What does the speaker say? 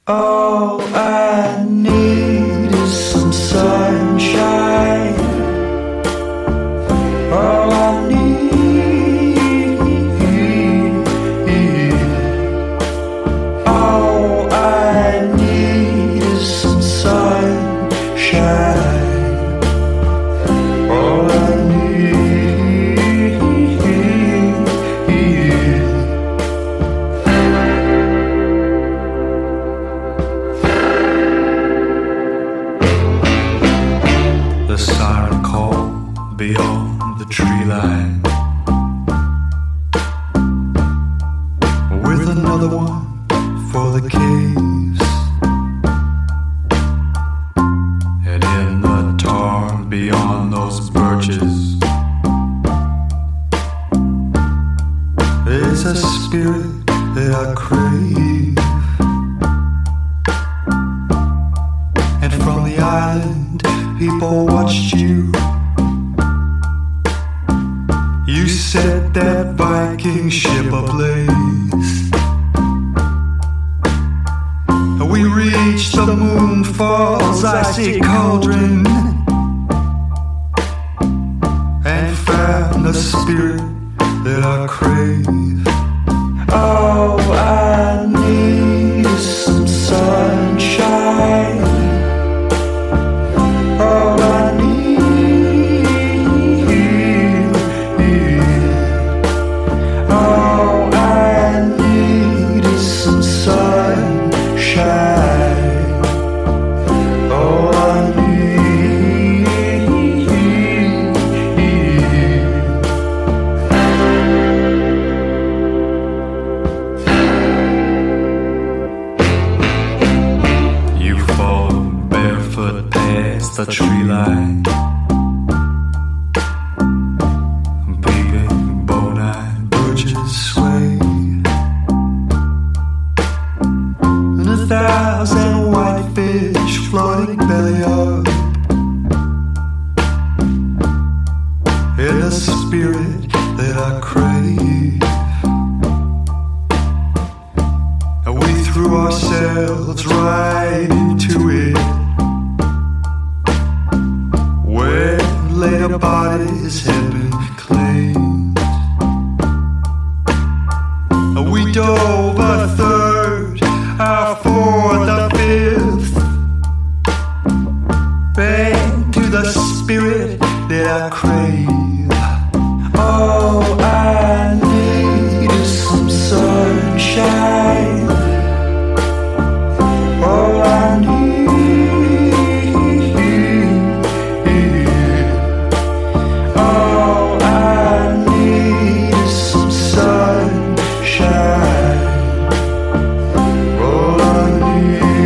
All I need is some sunshine. All I need, all I need is some sunshine. All I need. The siren call beyond the tree line, with another one for the caves, and in the tar beyond those birches, there's a spirit that I crave. And from the island people watched you. You set that Viking ship ablaze. We reached the moonfall's icy cauldron and found the spirit that I crave. All I need is some sunshine. All I need, all I need is some sunshine. All I need. You fall barefoot past the tree line, peeping bone-eyed birches sway, and 1,000 whitefish floating belly up in the spirit that I crave. And we threw ourselves right into it, where later bodies had been claimed. We dove a third, a fourth, a fifth, back to the spirit that I crave. All I need is some sunshine. All I need, all I need is some sunshine. All I need.